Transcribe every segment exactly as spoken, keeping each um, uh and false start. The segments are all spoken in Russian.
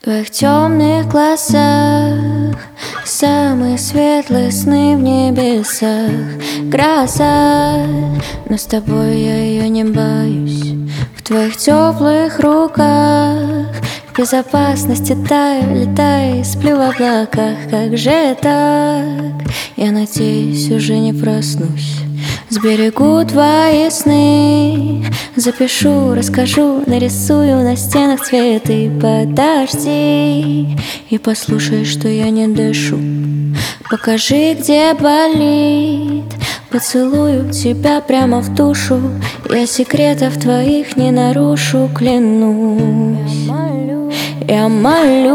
В твоих темных глазах самые светлые сны в небесах. Гроза, но с тобой я ее не боюсь. В твоих теплых руках в безопасности таю, летаю, сплю в облаках. Как же так? Я надеюсь, уже не проснусь. Сберегу твои сны, запишу, расскажу, нарисую на стенах цветы. Подожди и послушай, что я не дышу. Покажи, где болит, поцелую тебя прямо в душу. Я секретов твоих не нарушу, клянусь. Я молюсь,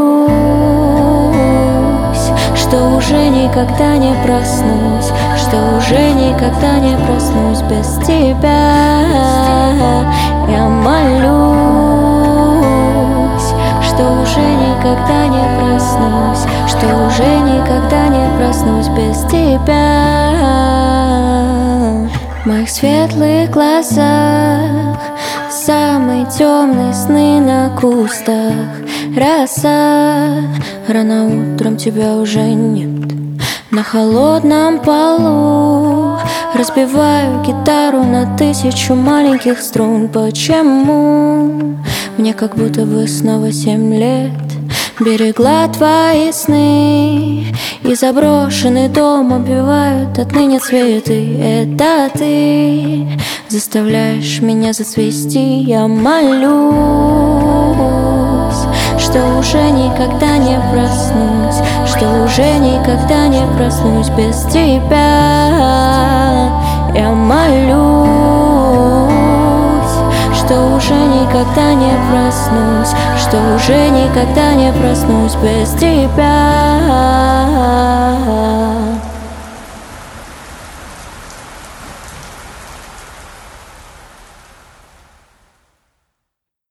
что уже никогда не проснусь, что уже никогда не проснусь без тебя. Я молюсь, что уже никогда не проснусь, что уже никогда не проснусь без тебя. В моих светлых глазах самые темные сны на кустах. Роса, рано утром тебя уже нет. На холодном полу разбиваю гитару на тысячу маленьких струн. Почему мне как будто бы снова семь лет? Берегла твои сны, и заброшенный дом обвивают отныне цветы. Это ты заставляешь меня зацвести. Я молюсь, что уже никогда не проснусь, что уже никогда не проснусь без тебя. Я молюсь, что уже никогда не проснусь, что уже никогда не проснусь без тебя.